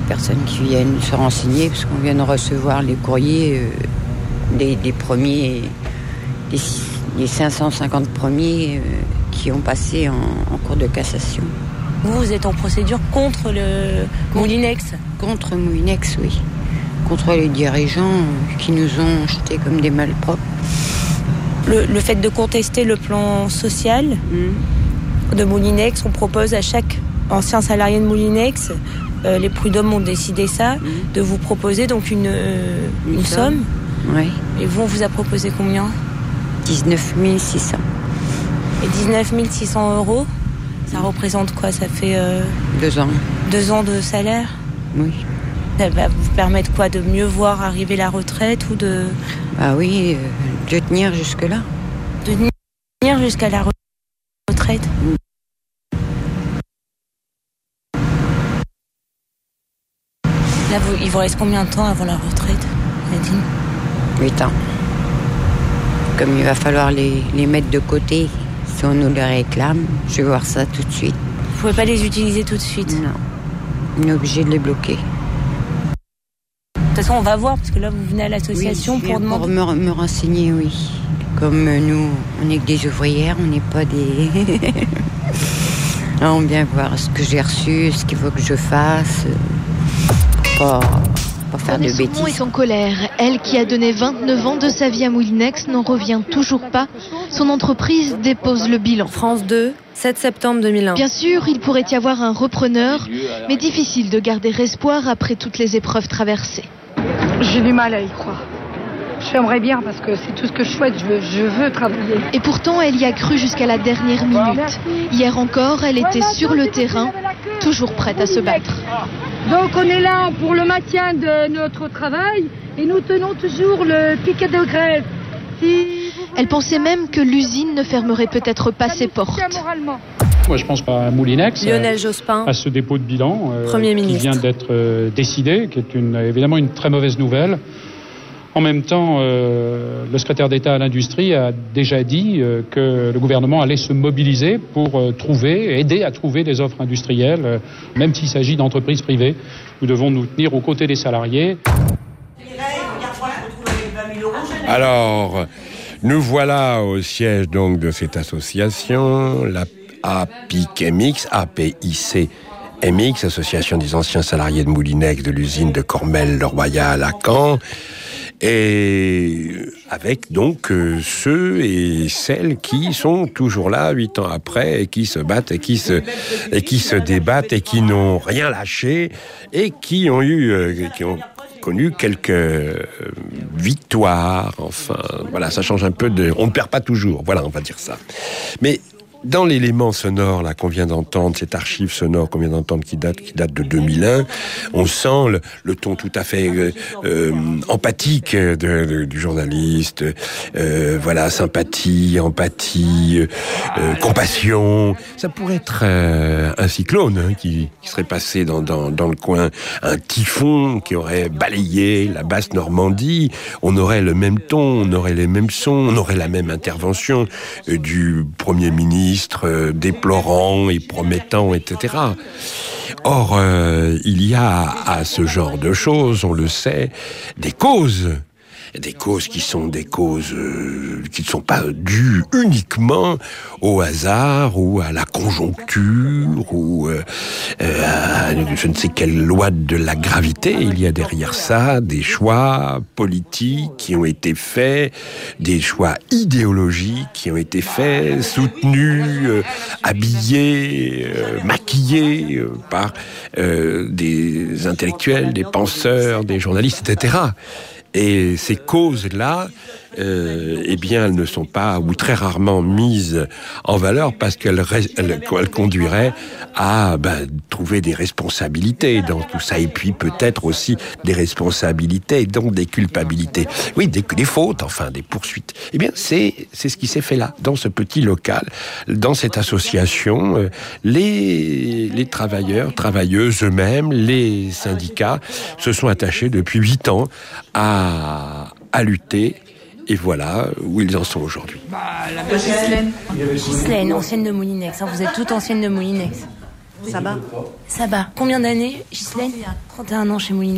personnes qui viennent se renseigner, parce qu'on vient de recevoir les courriers des premiers, les 550 premiers qui ont passé en cours de cassation. Vous êtes en procédure contre le Moulinex ? Contre Moulinex, oui. Contre les dirigeants qui nous ont jetés comme des malpropres. Le fait de contester le plan social de Moulinex, on propose à chaque ancien salarié de Moulinex, les prud'hommes ont décidé ça, de vous proposer donc une somme. Oui. Et vous, on vous a proposé combien ? 19 600. Et 19 600 €, ça représente quoi ? Ça fait 2 ans. 2 ans de salaire ? Oui. Ça va vous permettre quoi ? De mieux voir arriver la retraite ou de... Ah oui, de tenir jusque-là. De tenir jusqu'à la retraite. Là, il vous reste combien de temps avant la retraite, Nadine ? 8 ans. Comme il va falloir les mettre de côté, si on nous les réclame, je vais voir ça tout de suite. Vous pouvez pas les utiliser tout de suite ? Non. On est obligé de les bloquer. De toute façon, on va voir, parce que là, vous venez à l'association pour demander... Pour me renseigner, oui. Comme nous, on n'est que des ouvrières, on n'est pas des... On vient voir ce que j'ai reçu, ce qu'il faut que je fasse, pour pas faire de bêtises. Son nom est en colère. Elle, qui a donné 29 ans de sa vie à Moulinex, n'en revient toujours pas. Son entreprise dépose le bilan. France 2, 7 septembre 2001. Bien sûr, il pourrait y avoir un repreneur, mais difficile de garder espoir après toutes les épreuves traversées. J'ai du mal à y croire. J'aimerais bien, parce que c'est tout ce que je souhaite, je veux travailler. Et pourtant, elle y a cru jusqu'à la dernière minute. Hier encore, elle était sur le terrain, toujours prête à se battre. Donc on est là pour le maintien de notre travail et nous tenons toujours le piquet de grève. Elle pensait même que l'usine ne fermerait peut-être pas ses portes. Moi, je pense pas à Moulinex, Lionel Jospin, à ce dépôt de bilan Premier qui ministre. vient d'être décidé, qui est évidemment une très mauvaise nouvelle. En même temps, le secrétaire d'État à l'industrie a déjà dit que le gouvernement allait se mobiliser pour aider à trouver des offres industrielles, même s'il s'agit d'entreprises privées. Nous devons nous tenir aux côtés des salariés. Alors, nous voilà au siège donc de cette association, la APIC-MX, APIC-MX, Association des anciens salariés de Moulinex de l'usine de Cormel-le-Royal à Caen. Et avec donc ceux et celles qui sont toujours là 8 ans après et qui se battent et qui se débattent et qui n'ont rien lâché et qui ont connu quelques victoires. Enfin, voilà, ça change un peu on ne perd pas toujours. Voilà, on va dire ça. Mais dans l'élément sonore là qu'on vient d'entendre, cette archive sonore qu'on vient d'entendre qui date de 2001, on sent le ton tout à fait empathique du journaliste. Voilà, sympathie, empathie, compassion. Ça pourrait être un cyclone qui serait passé dans le coin, un typhon qui aurait balayé la basse Normandie. On aurait le même ton, on aurait les mêmes sons, on aurait la même intervention du Premier ministre, déplorant et promettant, etc. Or, il y a à ce genre de choses, on le sait, des causes qui sont des causes qui ne sont pas dues uniquement au hasard ou à la conjoncture ou à je ne sais quelle loi de la gravité. Il y a derrière ça des choix politiques qui ont été faits, des choix idéologiques qui ont été faits, soutenus, habillés, maquillés par des intellectuels, des penseurs, des journalistes, etc. Et ces causes-là, eh bien, elles ne sont pas, ou très rarement, mises en valeur parce qu'elles conduiraient à trouver des responsabilités dans tout ça. Et puis peut-être aussi des responsabilités, donc des culpabilités. Oui, des fautes, enfin, des poursuites. Eh bien, c'est ce qui s'est fait là, dans ce petit local, dans cette association. Les travailleurs, travailleuses eux-mêmes, les syndicats se sont attachés depuis 8 ans à lutter. Et voilà où ils en sont aujourd'hui. Ghislaine, ancienne de Moulinex. Vous êtes toutes anciennes de Moulinex. Ça bat. Ça bat. Combien d'années, Ghislaine ? 31 ans chez Moulinex.